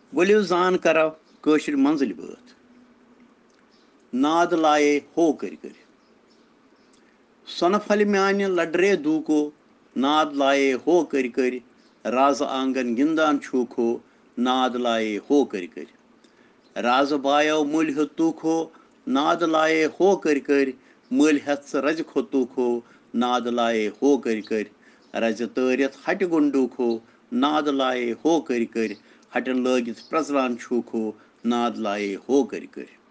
वलियो जान करो कशिर मंजिल बात नाद लाए हो कर सनफल म्यान लडरे दूको नाद लाए हो कर राज आंगन गिंदान छूखो नाद लाए हो कर राज बायो मुल तुखो नाद लाए हो कर मुल हथ रज खोतुखो नाद लाए हो कर रज तरित हट गुंडूखो नाद लाए हो कर हटन लगित प्रजरान छूखो नाद लाए हो कर